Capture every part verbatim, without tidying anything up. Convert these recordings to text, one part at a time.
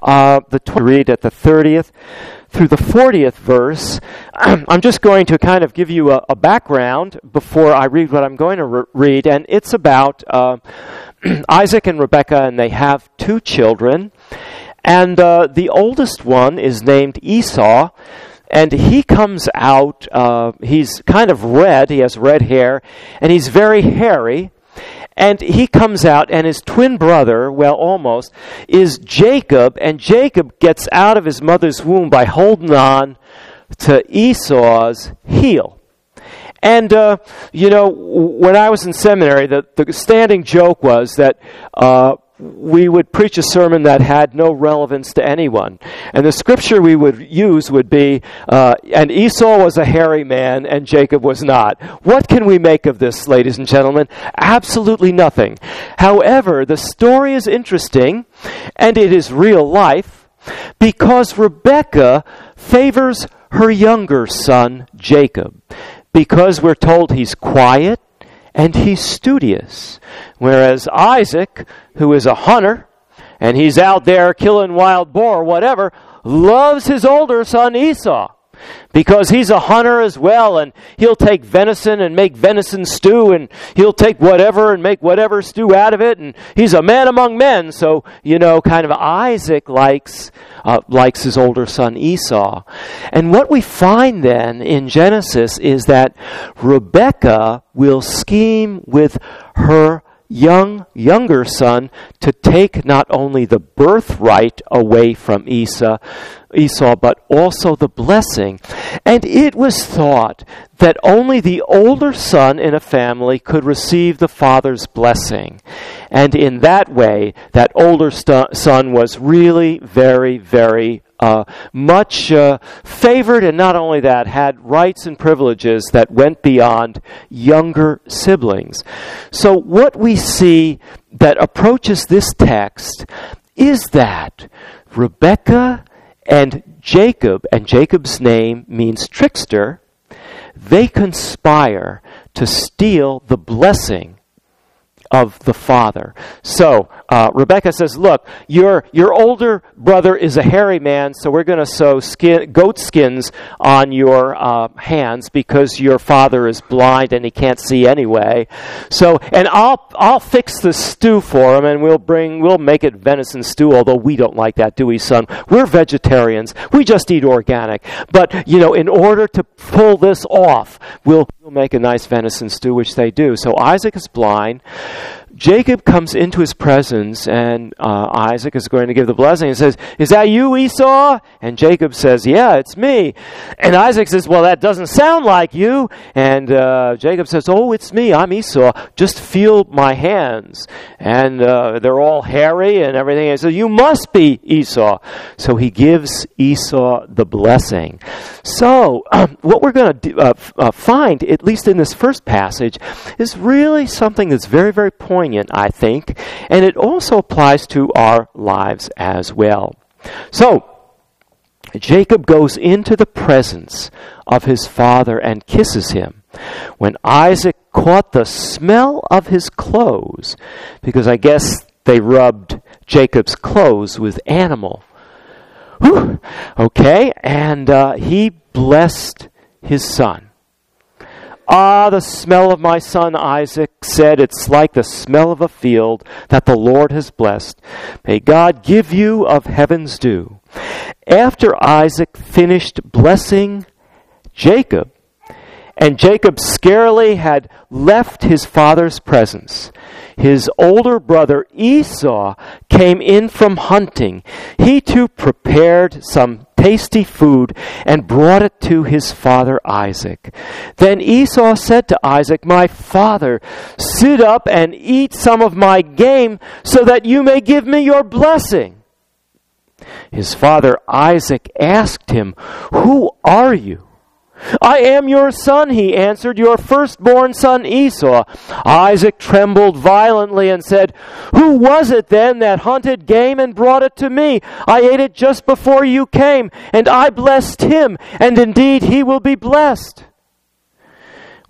uh, the tw- read at the thirtieth through the fortieth verse. I'm just going to kind of give you a, a background before I read what I'm going to re- read, and it's about uh, Isaac and Rebekah, and they have two children, and uh, the oldest one is named Esau, and he comes out, uh, he's kind of red, he has red hair, and he's very hairy. And he comes out, and his twin brother, well, almost, is Jacob. And Jacob gets out of his mother's womb by holding on to Esau's heel. And, uh, you know, when I was in seminary, the, the standing joke was that uh, we would preach a sermon that had no relevance to anyone. And the scripture we would use would be, uh, and Esau was a hairy man and Jacob was not. What can we make of this, ladies and gentlemen? Absolutely nothing. However, the story is interesting, and it is real life, because Rebekah favors her younger son, Jacob, because we're told he's quiet and he's studious. Whereas Isaac, who is a hunter, and he's out there killing wild boar or whatever, loves his older son Esau, because he's a hunter as well, and he'll take venison and make venison stew, and he'll take whatever and make whatever stew out of it, and he's a man among men. So, you know, kind of Isaac likes uh, likes his older son Esau. And what we find then in Genesis is that Rebekah will scheme with her young, younger son to take not only the birthright away from Esau, Esau, but also the blessing. And it was thought that only the older son in a family could receive the father's blessing. And in that way, that older st- son was really very, very Uh, much uh, favored, and not only that, had rights and privileges that went beyond younger siblings. So what we see that approaches this text is that Rebekah and Jacob, and Jacob's name means trickster, they conspire to steal the blessing of the father. So uh, Rebekah says, look, your your older brother is a hairy man, so we're going to sew skin, goat skins on your uh, hands because your father is blind and he can't see anyway. So, and I'll I'll fix the stew for him, and we'll bring we'll make it venison stew. Although we don't like that, do we, son? We're vegetarians. We just eat organic. But you know, in order to pull this off, we'll we'll make a nice venison stew, which they do. So Isaac is blind. Jacob comes into his presence, and uh, Isaac is going to give the blessing. He says, "Is that you, Esau?" And Jacob says, "Yeah, it's me." And Isaac says, "Well, that doesn't sound like you." And uh, Jacob says, "Oh, it's me. I'm Esau. Just feel my hands." And uh, they're all hairy and everything. And he says, "You must be Esau." So he gives Esau the blessing. So um, what we're going to uh, f- uh, find, at least in this first passage, is really something that's very, very poignant, I think, and it also applies to our lives as well. So, Jacob goes into the presence of his father and kisses him. When Isaac caught the smell of his clothes, because I guess they rubbed Jacob's clothes with animal. Whew. Okay, and uh, he blessed his son. "Ah, the smell of my son," Isaac said, "it's like the smell of a field that the Lord has blessed. May God give you of heaven's dew." After Isaac finished blessing Jacob, and Jacob scarcely had left his father's presence, his older brother Esau came in from hunting. He too prepared some tasty food and brought it to his father Isaac. Then Esau said to Isaac, "My father, sit up and eat some of my game so that you may give me your blessing." His father Isaac asked him, "Who are you?" "I am your son," he answered, "your firstborn son Esau." Isaac trembled violently and said, "Who was it then that hunted game and brought it to me? I ate it just before you came, and I blessed him, and indeed he will be blessed."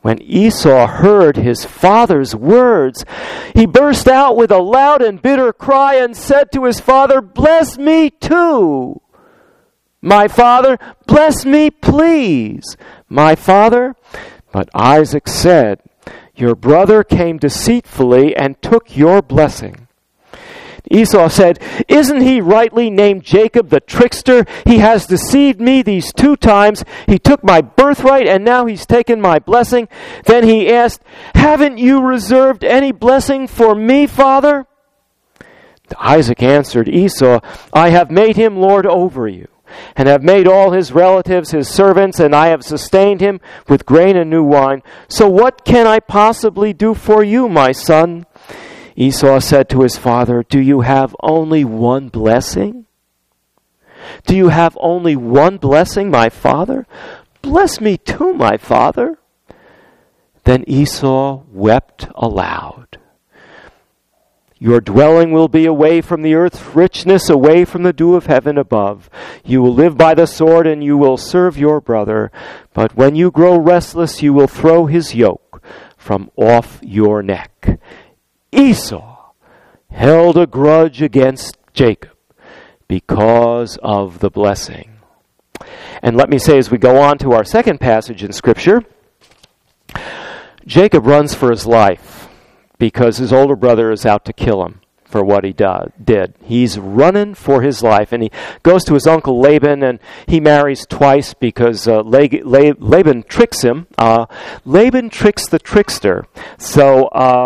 When Esau heard his father's words, he burst out with a loud and bitter cry and said to his father, "Bless me too, my father, bless me, please, my father." But Isaac said, "Your brother came deceitfully and took your blessing." Esau said, "Isn't he rightly named Jacob the trickster? He has deceived me these two times. He took my birthright and now he's taken my blessing." Then he asked, "Haven't you reserved any blessing for me, father?" Isaac answered Esau, "I have made him lord over you, and have made all his relatives his servants, and I have sustained him with grain and new wine. So what can I possibly do for you, my son?" Esau said to his father, "Do you have only one blessing? Do you have only one blessing, my father? Bless me too, my father." Then Esau wept aloud. "Your dwelling will be away from the earth's richness, away from the dew of heaven above. You will live by the sword, and you will serve your brother. But when you grow restless, you will throw his yoke from off your neck." Esau held a grudge against Jacob because of the blessing. And let me say, as we go on to our second passage in Scripture, Jacob runs for his life because his older brother is out to kill him for what he do, did. He's running for his life, and he goes to his uncle Laban, and he marries twice because uh, La- La- Laban tricks him. Uh, Laban tricks the trickster. So, uh,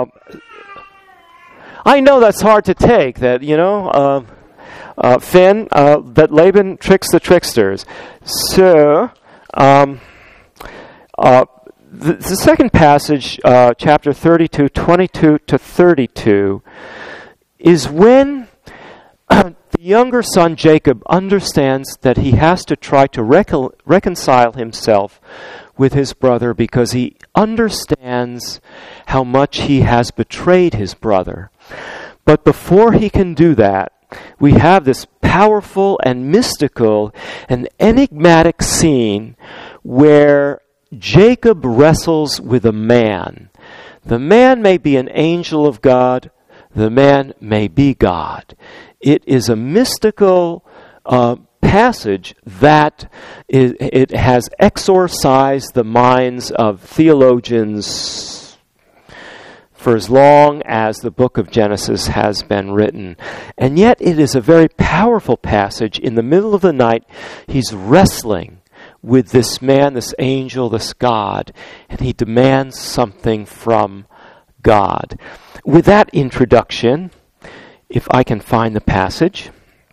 I know that's hard to take, that, you know, uh, uh, Finn, uh, that Laban tricks the tricksters. So, um, uh, the, the second passage, uh, chapter thirty-two, twenty-two to thirty-two, is when uh, the younger son Jacob understands that he has to try to recon- reconcile himself with his brother because he understands how much he has betrayed his brother. But before he can do that, we have this powerful and mystical and enigmatic scene where Jacob wrestles with a man. The man may be an angel of God. The man may be God. It is a mystical uh, passage that is, it has exorcised the minds of theologians for as long as the book of Genesis has been written. And yet it is a very powerful passage. In the middle of the night, he's wrestling with this man, this angel, this God, and he demands something from God. With that introduction, if I can find the passage,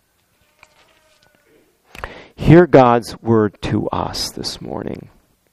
hear God's word to us this morning.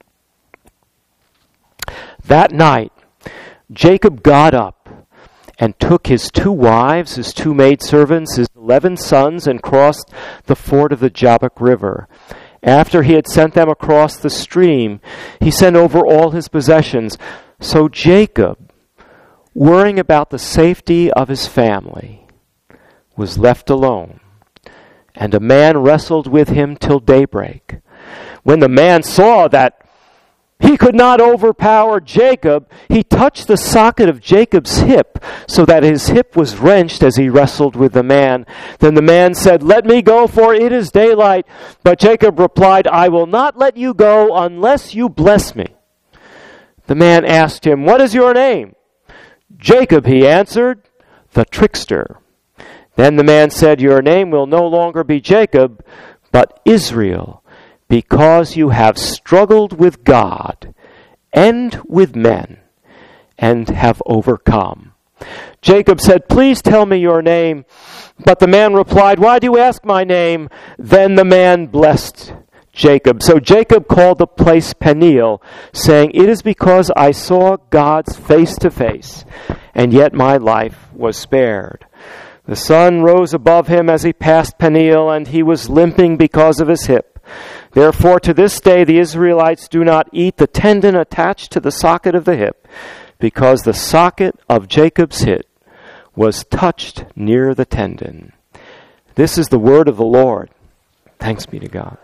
That night, Jacob got up and took his two wives, his two maidservants, his eleven sons, and crossed the ford of the Jabbok River. After he had sent them across the stream, he sent over all his possessions. So Jacob, worrying about the safety of his family, was left alone, and a man wrestled with him till daybreak. When the man saw that he could not overpower Jacob, he touched the socket of Jacob's hip, so that his hip was wrenched as he wrestled with the man. Then the man said, "Let me go, for it is daylight." But Jacob replied, "I will not let you go unless you bless me." The man asked him, "What is your name?" "Jacob," he answered, "the trickster." Then the man said, "Your name will no longer be Jacob, but Israel, because you have struggled with God and with men and have overcome." Jacob said, "Please tell me your name." But the man replied, "Why do you ask my name?" Then the man blessed Jacob. So Jacob called the place Peniel, saying, "It is because I saw God's face to face, and yet my life was spared." The sun rose above him as he passed Peniel, and he was limping because of his hip. Therefore, to this day, the Israelites do not eat the tendon attached to the socket of the hip, because the socket of Jacob's hip was touched near the tendon. This is the word of the Lord. Thanks be to God.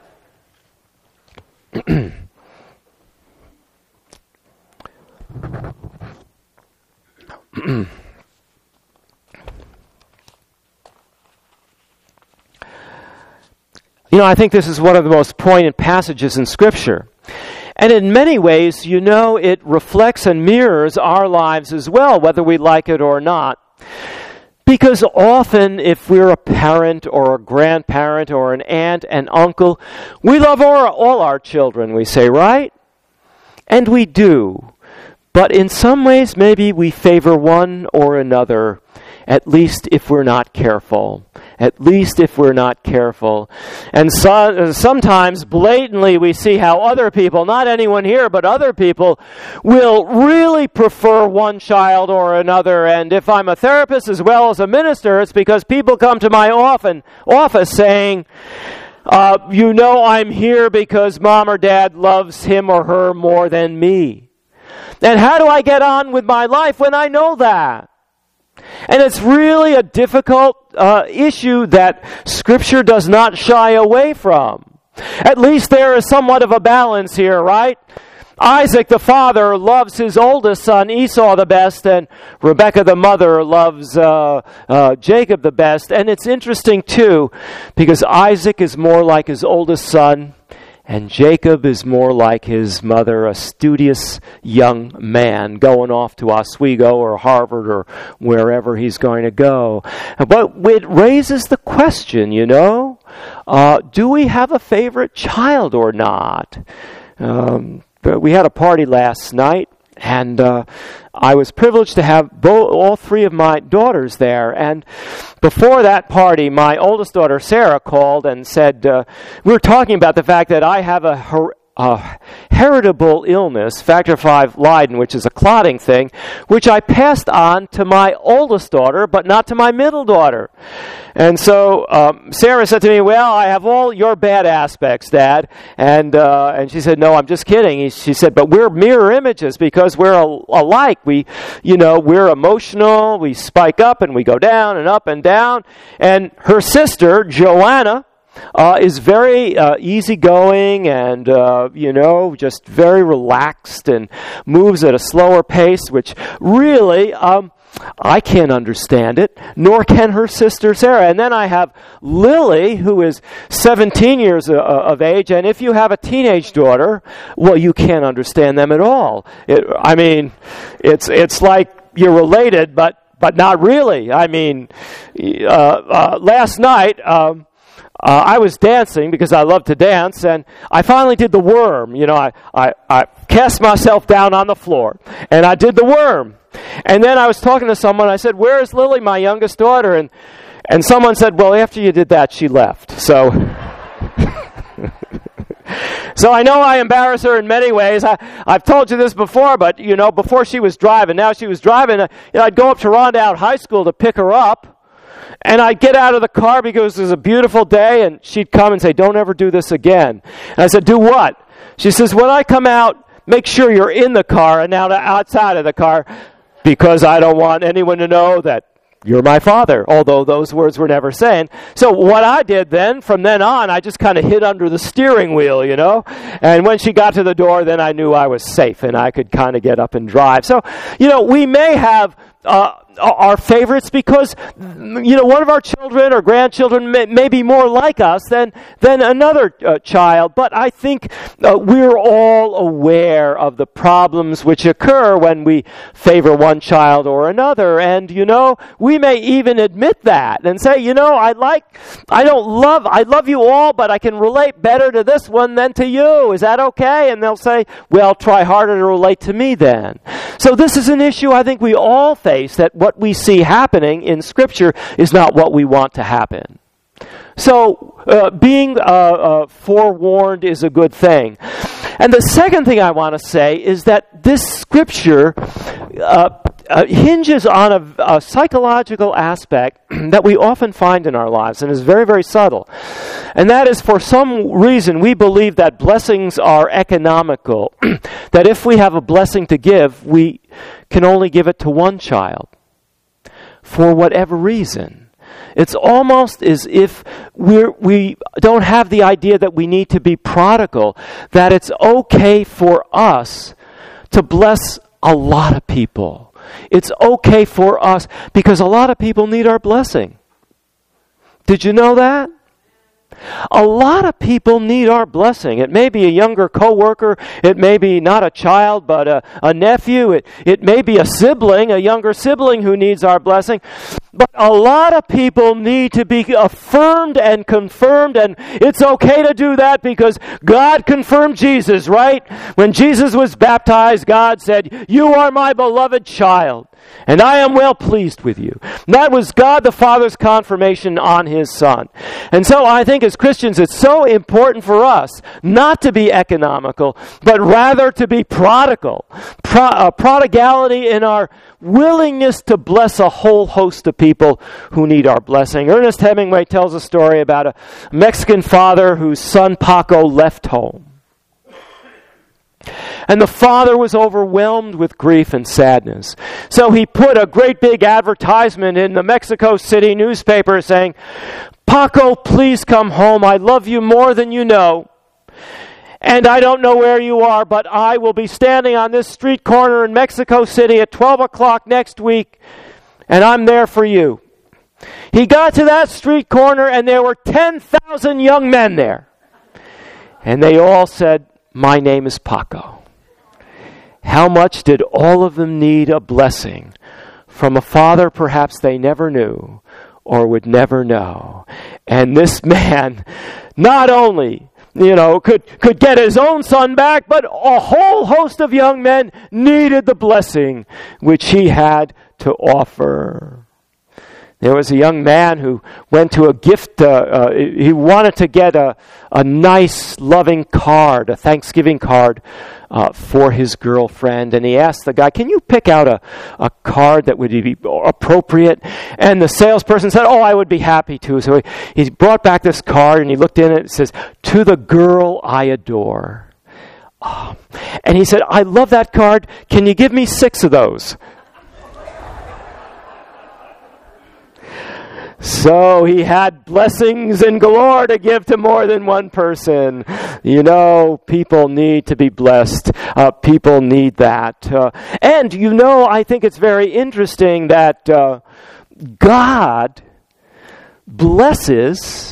You know, I think this is one of the most poignant passages in Scripture. And in many ways, you know, it reflects and mirrors our lives as well, whether we like it or not. Because often, if we're a parent or a grandparent or an aunt and uncle, we love all, all our children, we say, right? And we do. But in some ways, maybe we favor one or another, at least if we're not careful. At least if we're not careful. And so, sometimes, blatantly, we see how other people, not anyone here, but other people, will really prefer one child or another. And if I'm a therapist as well as a minister, it's because people come to my often, office saying, uh, you know I'm here because mom or dad loves him or her more than me. And how do I get on with my life when I know that? And it's really a difficult uh, issue that Scripture does not shy away from. At least there is somewhat of a balance here, right? Isaac the father loves his oldest son Esau the best, and Rebekah the mother loves uh, uh, Jacob the best. And it's interesting too, because Isaac is more like his oldest son, and Jacob is more like his mother, a studious young man going off to Oswego or Harvard or wherever he's going to go. But it raises the question, you know, uh, do we have a favorite child or not? Um, we had a party last night, and uh, I was privileged to have bo- all three of my daughters there. And before that party, my oldest daughter, Sarah, called and said, uh, we were talking about the fact that I have a her- uh, heritable illness, factor five Leiden, which is a clotting thing, which I passed on to my oldest daughter, but not to my middle daughter. And so um, Sarah said to me, well, I have all your bad aspects, Dad. And uh, and she said, no, I'm just kidding. He, she said, but we're mirror images because we're al- alike. We, you know, we're emotional. We spike up and we go down and up and down. And her sister, Joanna, Uh, is very uh, easygoing and, uh, you know, just very relaxed and moves at a slower pace, which really, um, I can't understand it, nor can her sister Sarah. And then I have Lily, who is seventeen years uh, of age, and if you have a teenage daughter, well, you can't understand them at all. It, I mean, it's it's like you're related, but, but not really. I mean, uh, uh, last night... Um, Uh, I was dancing because I love to dance, and I finally did the worm. You know, I, I, I cast myself down on the floor, and I did the worm. And then I was talking to someone. I said, where is Lily, my youngest daughter? And and someone said, well, after you did that, she left. So... So I know I embarrass her in many ways. I, I've told you this before, but, you know, before she was driving, now she was driving, uh, you know, I'd go up to Rondout High School to pick her up. And I'd get out of the car because it was a beautiful day, and she'd come and say, don't ever do this again. And I said, do what? She says, when I come out, make sure you're in the car and not outside of the car, because I don't want anyone to know that you're my father, although those words were never saying. So what I did then, from then on, I just kind of hid under the steering wheel, you know. And when she got to the door, then I knew I was safe and I could kind of get up and drive. So, you know, we may have... Uh, our favorites because, you know, one of our children or grandchildren may, may be more like us than than another uh, child. But I think uh, we're all aware of the problems which occur when we favor one child or another. And, you know, we may even admit that and say, you know, I like, I don't love, I love you all, but I can relate better to this one than to you. Is that okay? And they'll say, well, try harder to relate to me then. So this is an issue I think we all face, that what we see happening in Scripture is not what we want to happen. So uh, being uh, uh, forewarned is a good thing. And the second thing I want to say is that this Scripture uh, uh, hinges on a, a psychological aspect that we often find in our lives and is very, very subtle. And that is, for some reason, we believe that blessings are economical, that if we have a blessing to give, we can only give it to one child. For whatever reason. It's almost as if we're, we don't have the idea that we need to be prodigal, that it's okay for us to bless a lot of people, it's okay for us because a lot of people need our blessing. Did you know that? A lot of people need our blessing. It may be a younger coworker. It may be not a child, but a, a nephew. It, it may be a sibling, a younger sibling who needs our blessing. But a lot of people need to be affirmed and confirmed, and it's okay to do that because God confirmed Jesus, right? When Jesus was baptized, God said, "You are my beloved child, and I am well pleased with you." And that was God the Father's confirmation on His Son. And so I think as Christians, it's so important for us not to be economical, but rather to be prodigal. Pro- uh, prodigality in our willingness to bless a whole host of people who need our blessing. Ernest Hemingway tells a story about a Mexican father whose son Paco left home. And the father was overwhelmed with grief and sadness. So he put a great big advertisement in the Mexico City newspaper saying, "Paco, please come home. I love you more than you know. And I don't know where you are, but I will be standing on this street corner in Mexico City at twelve o'clock next week, and I'm there for you." He got to that street corner, and there were ten thousand young men there. And they all said, "My name is Paco." How much did all of them need a blessing from a father perhaps they never knew or would never know? And this man not only you know, could, could get his own son back, but a whole host of young men needed the blessing which he had to offer. There was a young man who went to a gift, uh, uh, he wanted to get a, a nice, loving card, a Thanksgiving card uh, for his girlfriend. And he asked the guy, "Can you pick out a, a card that would be appropriate?" And the salesperson said, "Oh, I would be happy to." So he, he brought back this card and he looked in it and it says, "To the girl I adore." Oh. And he said, "I love that card. Can you give me six of those?" So he had blessings in galore to give to more than one person. You know, people need to be blessed. Uh, people need that. Uh, and, you know, I think it's very interesting that uh, God blesses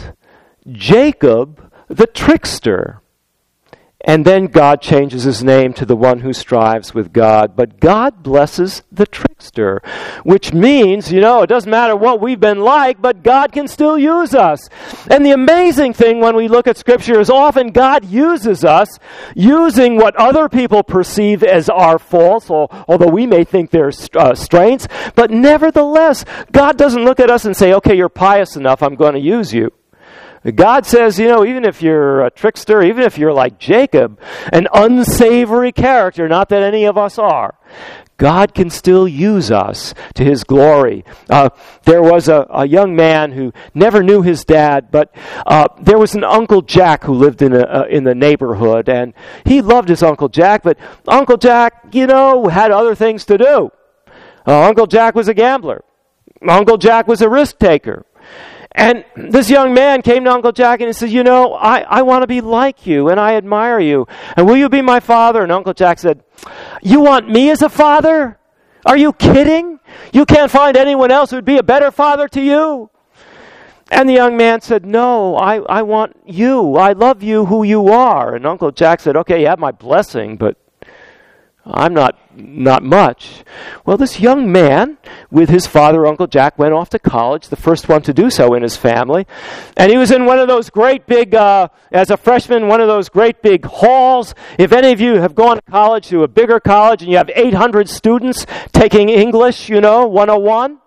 Jacob the trickster. And then God changes his name to the one who strives with God. But God blesses the trickster, which means, you know, it doesn't matter what we've been like, but God can still use us. And the amazing thing when we look at Scripture is often God uses us using what other people perceive as our faults, or, although we may think they're uh, strengths. But nevertheless, God doesn't look at us and say, "Okay, you're pious enough, I'm going to use you." God says, you know, even if you're a trickster, even if you're like Jacob, an unsavory character, not that any of us are, God can still use us to His glory. Uh, there was a, a young man who never knew his dad, but uh, there was an Uncle Jack who lived in, a, uh, in the neighborhood, and he loved his Uncle Jack, but Uncle Jack, you know, had other things to do. Uh, Uncle Jack was a gambler. Uncle Jack was a risk taker. And this young man came to Uncle Jack and he said, "You know, I, I want to be like you and I admire you. And will you be my father?" And Uncle Jack said, "You want me as a father? Are you kidding? You can't find anyone else who would be a better father to you." And the young man said, "No, I, I want you. I love you who you are." And Uncle Jack said, "Okay, you have my blessing, but I'm not not much." Well, this young man with his father, Uncle Jack, went off to college, the first one to do so in his family. And he was in one of those great big, uh, as a freshman, one of those great big halls. If any of you have gone to college, to a bigger college, and you have eight hundred students taking English, you know, one oh one.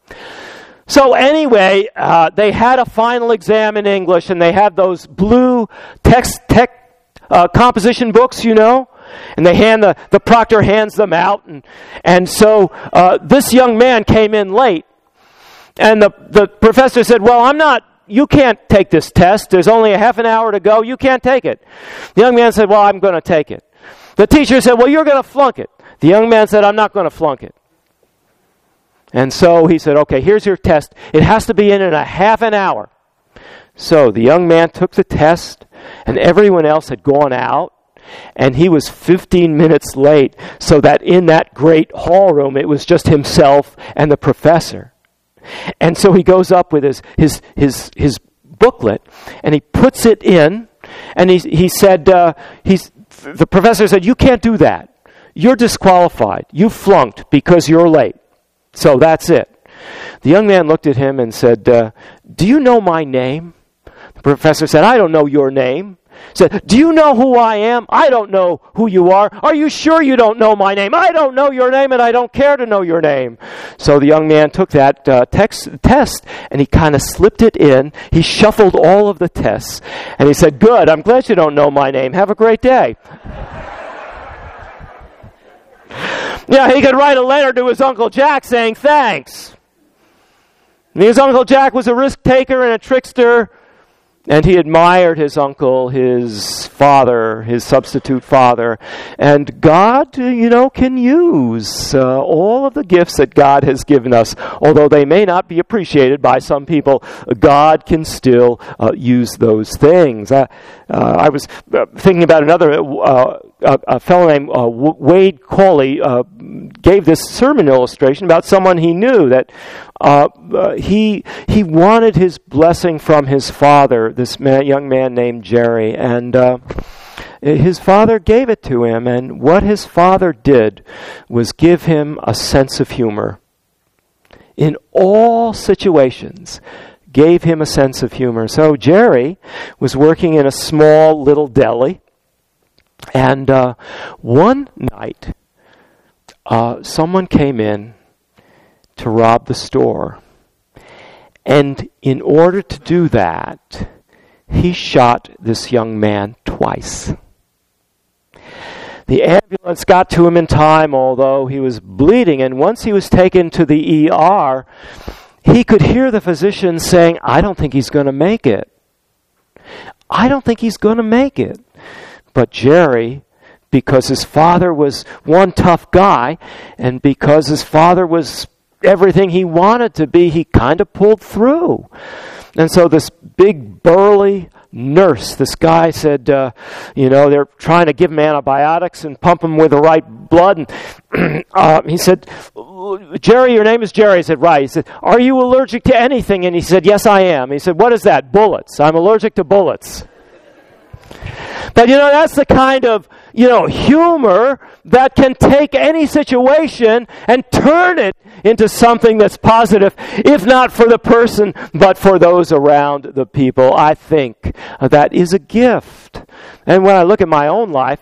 So anyway, uh, they had a final exam in English, and they had those blue text tech uh, composition books, you know. And they hand the, the proctor hands them out. And, and so uh, this young man came in late. And the, the professor said, "Well, I'm not, you can't take this test. There's only a half an hour to go. You can't take it." The young man said, "Well, I'm going to take it." The teacher said, "Well, you're going to flunk it." The young man said, "I'm not going to flunk it." And so he said, "Okay, here's your test. It has to be in in a half an hour." So the young man took the test, and everyone else had gone out. And he was fifteen minutes late, so that in that great hall room, it was just himself and the professor. And so he goes up with his his his, his booklet, and he puts it in, and he he said, uh, he's the professor said, "You can't do that. You're disqualified. You flunked because you're late. So that's it." The young man looked at him and said, uh, "Do you know my name?" The professor said, "I don't know your name." He said, "Do you know who I am?" "I don't know who you are." "Are you sure you don't know my name?" "I don't know your name, and I don't care to know your name." So the young man took that uh, text, test, and he kind of slipped it in. He shuffled all of the tests, and he said, "Good, I'm glad you don't know my name. Have a great day." Yeah, he could write a letter to his Uncle Jack saying thanks. And his Uncle Jack was a risk taker and a trickster, and he admired his uncle, his father, his substitute father. And God, you know, can use uh, all of the gifts that God has given us. Although they may not be appreciated by some people, God can still uh, use those things. Uh, uh, I was uh, thinking about another, uh, a, a fellow named uh, Wade Cawley uh, gave this sermon illustration about someone he knew that Uh, uh, he he wanted his blessing from his father, this man, young man named Jerry, and uh, his father gave it to him, and what his father did was give him a sense of humor. In all situations, gave him a sense of humor. So Jerry was working in a small little deli, and uh, one night, uh, someone came in to rob the store. And in order to do that, he shot this young man twice. The ambulance got to him in time, although he was bleeding, and once he was taken to the E R, he could hear the physician saying, "I don't think he's going to make it. I don't think he's going to make it." But Jerry, because his father was one tough guy, and because his father was everything he wanted to be, he kind of pulled through. And so this big burly nurse, this guy said, uh, you know, they're trying to give him antibiotics and pump him with the right blood. And uh, he said, "Jerry, your name is Jerry." He said, "Right." He said, "Are you allergic to anything?" And he said, "Yes, I am." He said, "What is that?" "Bullets. I'm allergic to bullets." But, you know, that's the kind of, you know, humor that can take any situation and turn it into something that's positive, if not for the person, but for those around the people. I think that is a gift. And when I look at my own life,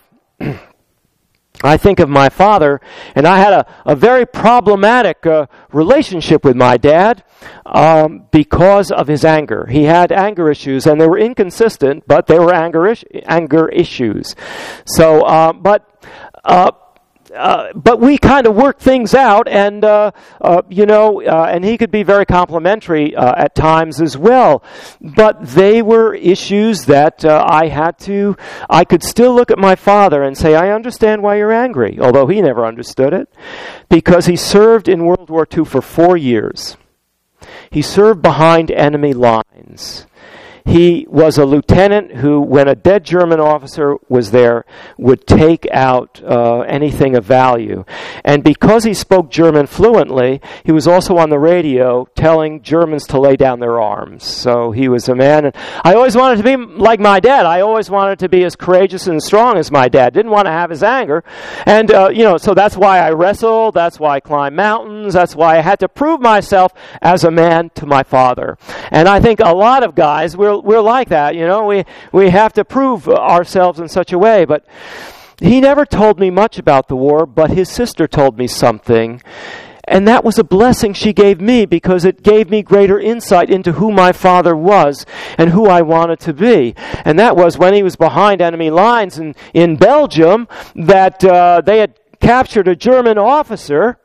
I think of my father, and I had a, a very problematic uh, relationship with my dad um, because of his anger. He had anger issues, and they were inconsistent, but they were anger, is- anger issues. So, uh, but... Uh, Uh, but we kind of worked things out, and uh, uh, you know, uh, and he could be very complimentary uh, at times as well. But they were issues that uh, I had to. I could still look at my father and say, "I understand why you're angry," although he never understood it, because he served in World War Two for four years. He served behind enemy lines. He was a lieutenant who, when a dead German officer was there, would take out uh, anything of value. And because he spoke German fluently, he was also on the radio telling Germans to lay down their arms. So he was a man. And I always wanted to be like my dad. I always wanted to be as courageous and strong as my dad. Didn't want to have his anger. And, uh, you know, so that's why I wrestled. That's why I climbed mountains. That's why I had to prove myself as a man to my father. And I think a lot of guys, we're We're like that, you know. We we have to prove ourselves in such a way. But he never told me much about the war, but his sister told me something. And that was a blessing she gave me, because it gave me greater insight into who my father was and who I wanted to be. And that was when he was behind enemy lines in, in Belgium, that uh, they had captured a German officer,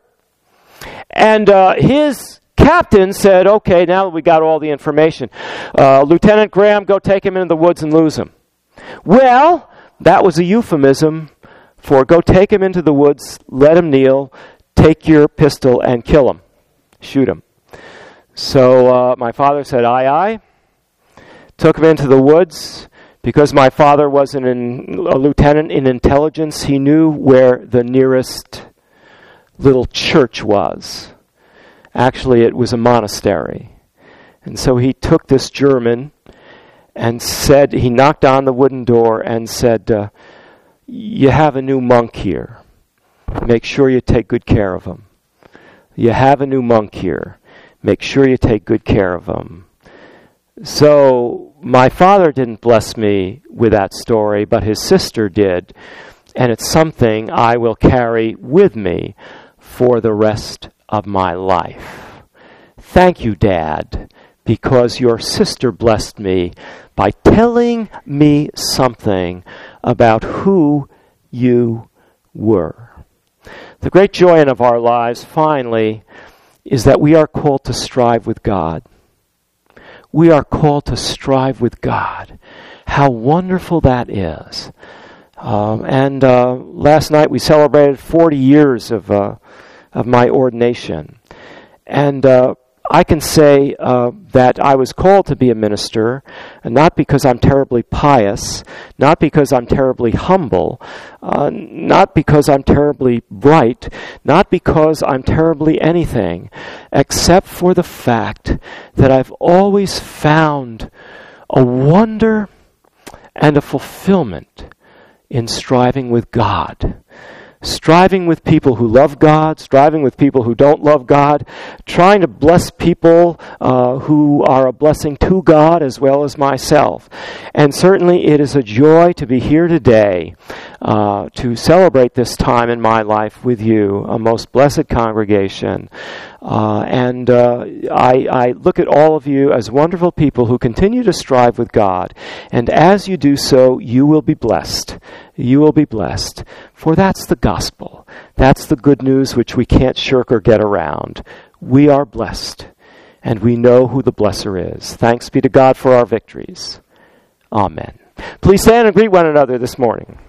and uh, his captain said, "Okay, now that we got all the information, uh, Lieutenant Graham, go take him into the woods and lose him." Well, that was a euphemism for go take him into the woods, let him kneel, take your pistol and kill him, shoot him. So uh, my father said, "Aye, aye." Took him into the woods, Because my father was an, a lieutenant in intelligence, he knew where the nearest little church was. Actually, it was a monastery. And so he took this German and said, he knocked on the wooden door and said, uh, you have a new monk here. Make sure you take good care of him. You have a new monk here. Make sure you take good care of him. So my father didn't bless me with that story, but his sister did. And it's something I will carry with me for the rest of my life. Thank you, Dad, because your sister blessed me by telling me something about who you were. The great joy of our lives, finally, is that we are called to strive with God. We are called to strive with God. How wonderful that is. Um, and uh, last night we celebrated forty years of uh, of my ordination. And uh, I can say uh, that I was called to be a minister, and not because I'm terribly pious, not because I'm terribly humble, uh, not because I'm terribly bright, not because I'm terribly anything, except for the fact that I've always found a wonder and a fulfillment in striving with God. Striving with people who love God, striving with people who don't love God, trying to bless people uh, who are a blessing to God as well as myself. And certainly it is a joy to be here today uh, to celebrate this time in my life with you, a most blessed congregation. Uh, and uh, I, I look at all of you as wonderful people who continue to strive with God. And as you do so, you will be blessed. You will be blessed. For that's the gospel. That's the good news which we can't shirk or get around. We are blessed, and we know who the blesser is. Thanks be to God for our victories. Amen. Please stand and greet one another this morning.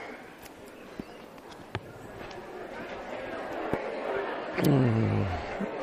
Mm.